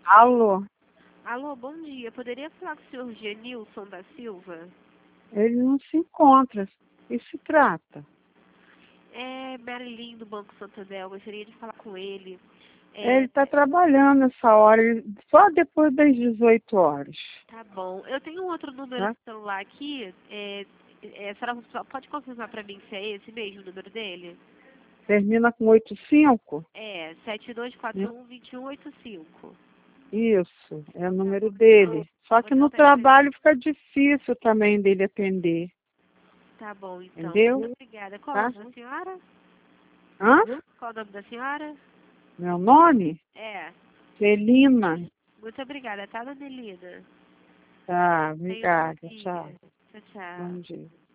Alô, Alô, bom dia. Poderia falar com o senhor Genilson da Silva? ele não se encontra. O que se trata? É Marilyn do Banco Santander. Eu gostaria de falar com ele. Ele está trabalhando essa hora, só depois das 18 horas. Tá bom. Eu tenho um outro número Tá? de celular aqui. A senhora pode confirmar para mim se é esse mesmo o número dele? Termina com 85? É, 7241-2185. Isso, é o Tá número bom, então. dele. Eu Só vou que no tentar entregar. trabalho fica difícil também dele atender. Tá bom, então. Entendeu? Muito obrigada. Qual o Tá? nome da senhora? Hã? Qual o nome da senhora? Meu nome? É. Celina. Muito obrigada, tá, dona Elina? Tá, Tenha um bom obrigada. dia. Tchau. Tchau, tchau. Bom dia.